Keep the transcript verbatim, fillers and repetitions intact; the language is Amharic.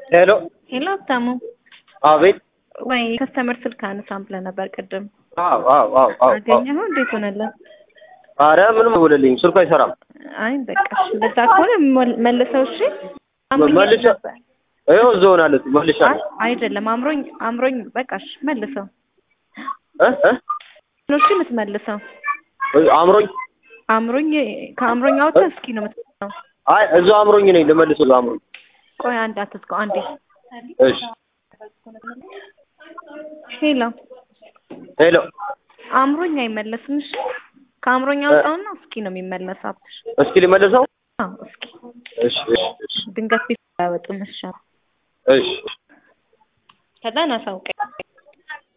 ሄሎ ሄሎ ታሙ አቤት ወይ ከስተመር ስልክ አነሳም ብለህ ነበር ቅድም። አዎ አዎ አዎ አዎ አገኘኸው? እንዴት ሆነልህ? ኧረ ምንም ደውልልኝ ስልኩ አይሰራም። አይ በቃ እሺ፣ እንደዛ ከሆነ መልሰው። እሺ መልሰ ይኸው እዛው ሆናለች መልሻለሁ። አይደለም አምሮኝ አምሮኝ በቃ እሺ መልሰው እ እ ነው እሺ የምትመልሰው። አምሮኝ አምሮኝ ከአምሮኝ አውጥተህ እስኪ ነው የምትመልሰው። አይ እዛው አምሮኝ ነኝ ልመልሰው እዛው አምሮኝ። ቆይ አንድ አትዝጋው አንዴ። እሺ ሄሎ ሄሎ አምሮኝ አይመለስም። እሺ ከአምሮኝ አውጣውና እስኪ ነው የሚመለሰው። እስኪ ልመልሰው። አዎ እስኪ እሺ እሺ ድንገት ቢያወጡ መስሻ እሺ ከዛ ናሳውቀኝ